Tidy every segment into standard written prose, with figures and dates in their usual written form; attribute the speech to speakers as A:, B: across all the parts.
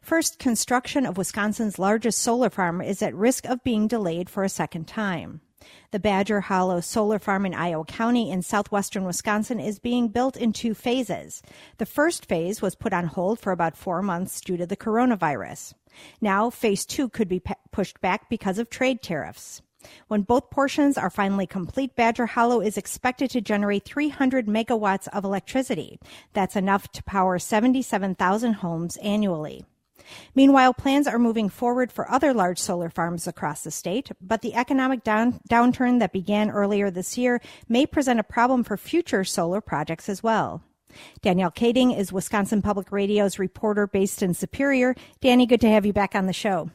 A: First, construction of Wisconsin's largest solar farm is at risk of being delayed for a second time. The Badger Hollow Solar Farm in Iowa County in southwestern Wisconsin is being built in 2 phases. The first phase was put on hold for about 4 months due to the coronavirus. Now, phase 2 could be pushed back because of trade tariffs. When both portions are finally complete, Badger Hollow is expected to generate 300 megawatts of electricity. That's enough to power 77,000 homes annually. Meanwhile, plans are moving forward for other large solar farms across the state, but the economic downturn that began earlier this year may present a problem for future solar projects as well. Danielle Kading is Wisconsin Public Radio's reporter based in Superior. Danny, good to have you back on the show.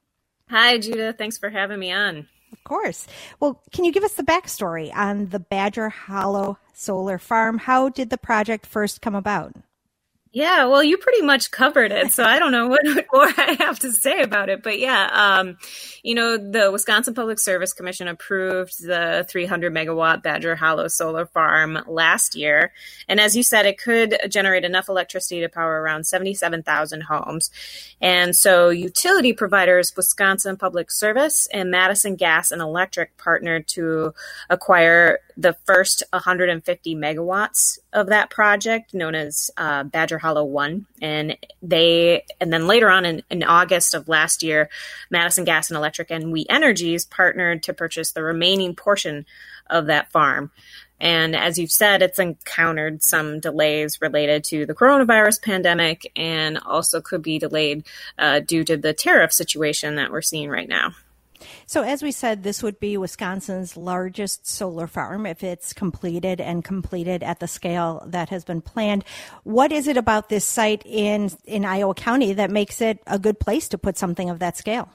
B: Hi, Judah. Thanks for having me on.
A: Of course. Well, can you give us the backstory on the Badger Hollow Solar Farm? How did the project first come about?
B: Yeah, well, you pretty much covered it, so I don't know what more I have to say about it. But yeah, the Wisconsin Public Service Commission approved the 300 megawatt Badger Hollow Solar Farm last year. And as you said, it could generate enough electricity to power around 77,000 homes. And so utility providers, Wisconsin Public Service and Madison Gas and Electric partnered to acquire the first 150 megawatts of that project, known as Badger Hollow 1. And then later on in August of last year, Madison Gas and Electric and We Energies partnered to purchase the remaining portion of that farm. And as you've said, it's encountered some delays related to the coronavirus pandemic and also could be delayed due to the tariff situation that we're seeing right now.
A: So as we said, this would be Wisconsin's largest solar farm if it's completed at the scale that has been planned. What is it about this site in Iowa County that makes it a good place to put something of that scale?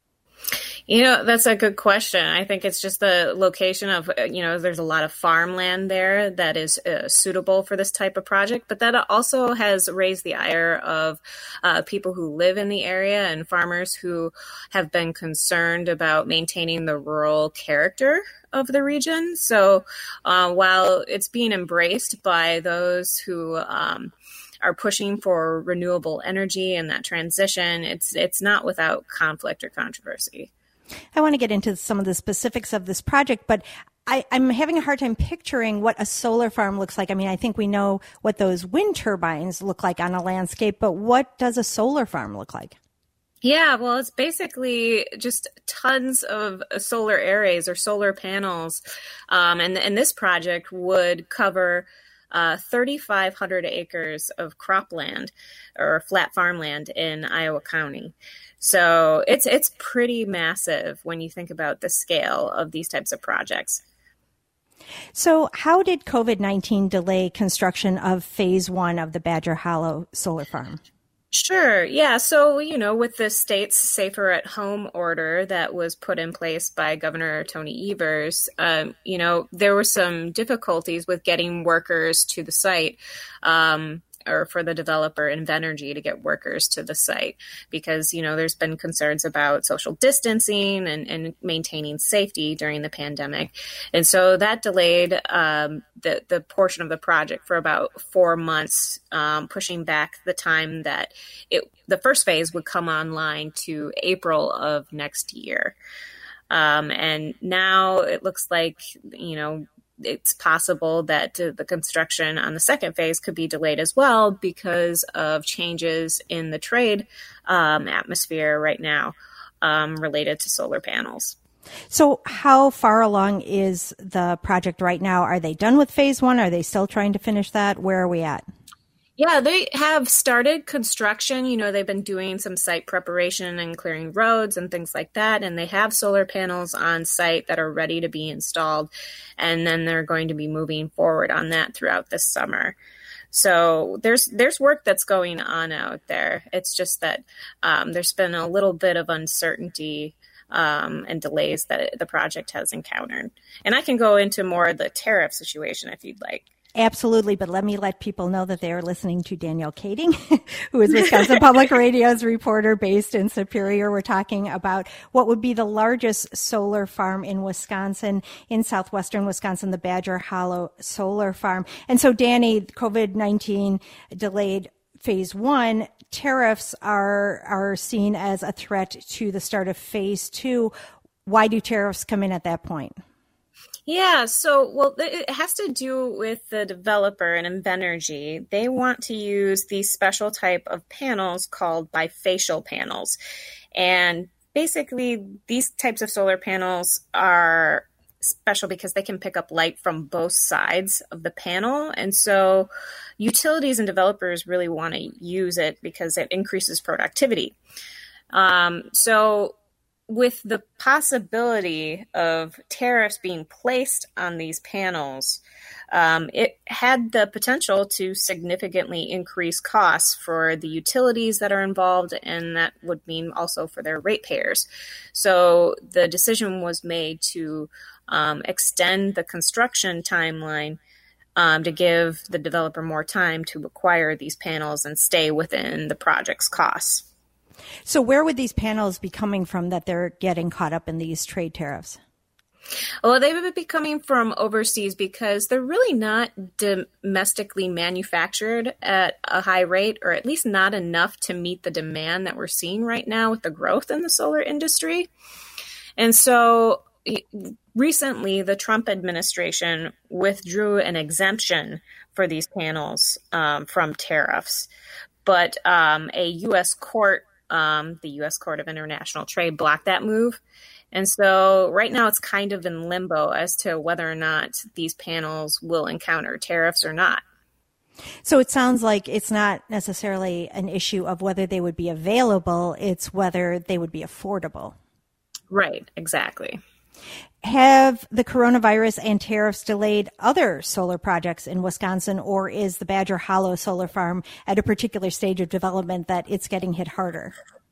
B: That's a good question. I think it's just the location of, there's a lot of farmland there that is suitable for this type of project, but that also has raised the ire of people who live in the area and farmers who have been concerned about maintaining the rural character of the region. So while it's being embraced by those who are pushing for renewable energy and that transition, it's not without conflict or controversy.
A: I want to get into some of the specifics of this project, but I'm having a hard time picturing what a solar farm looks like. I mean, I think we know what those wind turbines look like on a landscape, but what does a solar farm look like?
B: Yeah, well, it's basically just tons of solar arrays or solar panels. And this project would cover 3,500 acres of cropland or flat farmland in Iowa County. So it's pretty massive when you think about the scale of these types of projects.
A: So how did COVID-19 delay construction of phase 1 of the Badger Hollow Solar Farm?
B: Sure. Yeah. So, with the state's Safer at Home order that was put in place by Governor Tony Evers, there were some difficulties with getting workers to the site. Or for the developer Invenergy to get workers to the site because, there's been concerns about social distancing and maintaining safety during the pandemic. And so that delayed the portion of the project for about 4 months, pushing back the time that the first phase would come online to April of next year. And now it looks like, it's possible that the construction on the second phase could be delayed as well because of changes in the trade atmosphere right now related to solar panels.
A: So how far along is the project right now? Are they done with phase 1? Are they still trying to finish that? Where are we at?
B: Yeah, they have started construction. They've been doing some site preparation and clearing roads and things like that. And they have solar panels on site that are ready to be installed. And then they're going to be moving forward on that throughout this summer. So there's work that's going on out there. It's just that there's been a little bit of uncertainty and delays that the project has encountered. And I can go into more of the tariff situation if you'd like.
A: Absolutely, but let me let people know that they are listening to Danielle Kading, who is Wisconsin Public Radio's reporter based in Superior. We're talking about what would be the largest solar farm in Wisconsin, in southwestern Wisconsin, the Badger Hollow Solar Farm. And so, Danny, COVID-19 delayed phase one, tariffs are seen as a threat to the start of phase two. Why do tariffs come in at that point?
B: Yeah, so, it has to do with the developer and Invenergy. They want to use these special type of panels called bifacial panels. And basically, these types of solar panels are special because they can pick up light from both sides of the panel. And so utilities and developers really want to use it because it increases productivity. So with the possibility of tariffs being placed on these panels, it had the potential to significantly increase costs for the utilities that are involved, and that would mean also for their ratepayers. So the decision was made to extend the construction timeline to give the developer more time to acquire these panels and stay within the project's costs.
A: So where would these panels be coming from that they're getting caught up in these trade tariffs?
B: Well, they would be coming from overseas because they're really not domestically manufactured at a high rate, or at least not enough to meet the demand that we're seeing right now with the growth in the solar industry. And so recently, the Trump administration withdrew an exemption for these panels from tariffs. But a U.S. court, the U.S. Court of International Trade, blocked that move. And so right now it's kind of in limbo as to whether or not these panels will encounter tariffs or not.
A: So it sounds like it's not necessarily an issue of whether they would be available, it's whether they would be affordable.
B: Right, exactly.
A: Have the coronavirus and tariffs delayed other solar projects in Wisconsin, or is the Badger Hollow solar farm at a particular stage of development that it's getting hit harder?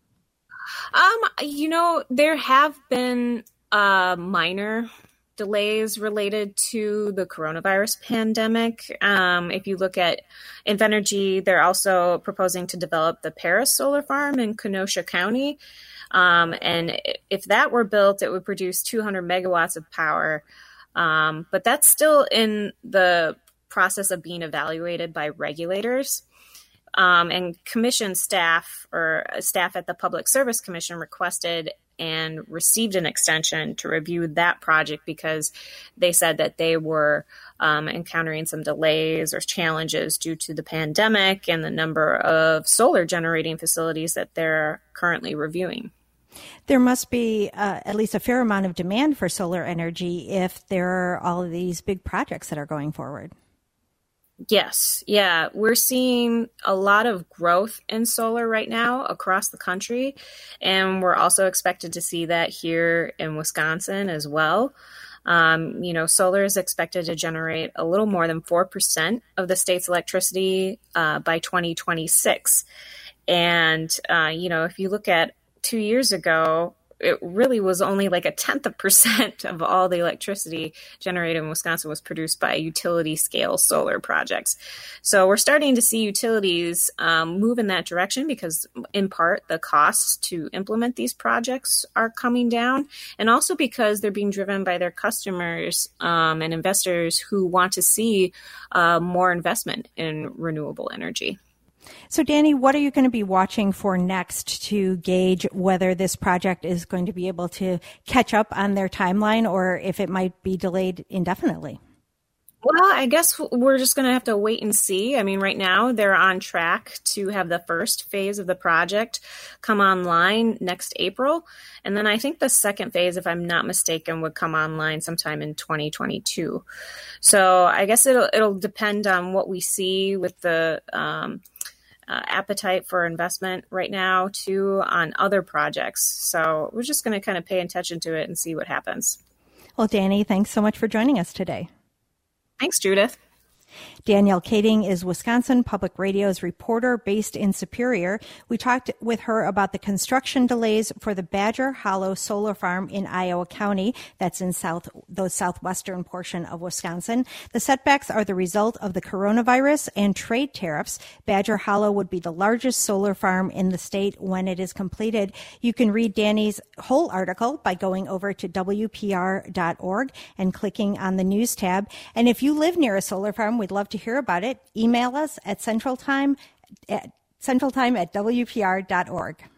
B: There have been minor delays related to the coronavirus pandemic. If you look at Invenergy, they're also proposing to develop the Paris solar farm in Kenosha County. And if that were built, it would produce 200 megawatts of power. But that's still in the process of being evaluated by regulators. And commission staff or staff at the Public Service Commission requested and received an extension to review that project because they said that they were encountering some delays or challenges due to the pandemic and the number of solar generating facilities that they're currently reviewing.
A: There must be at least a fair amount of demand for solar energy if there are all of these big projects that are going forward.
B: Yes. Yeah. We're seeing a lot of growth in solar right now across the country. And we're also expected to see that here in Wisconsin as well. Solar is expected to generate a little more than 4% of the state's electricity by 2026. And, if you look at 2 years ago, it really was only like 0.1% of all the electricity generated in Wisconsin was produced by utility scale solar projects. So we're starting to see utilities move in that direction because in part the costs to implement these projects are coming down, and also because they're being driven by their customers and investors who want to see more investment in renewable energy.
A: So, Danny, what are you going to be watching for next to gauge whether this project is going to be able to catch up on their timeline or if it might be delayed indefinitely?
B: Well, I guess we're just going to have to wait and see. I mean, right now they're on track to have the first phase of the project come online next April. And then I think the second phase, if I'm not mistaken, would come online sometime in 2022. So I guess it'll depend on what we see with the appetite for investment right now too on other projects. So we're just going to kind of pay attention to it and see what happens.
A: Well, Danny, thanks so much for joining us today.
B: Thanks, Judith.
A: Danielle Kading is Wisconsin Public Radio's reporter based in Superior. We talked with her about the construction delays for the Badger Hollow solar farm in Iowa County. That's in the southwestern portion of Wisconsin. The setbacks are the result of the coronavirus and trade tariffs. Badger Hollow would be the largest solar farm in the state when it is completed. You can read Danny's whole article by going over to WPR.org and clicking on the news tab. And if you live near a solar farm, we'd love to hear about it. Email us at centraltime Central Time at WPR.org.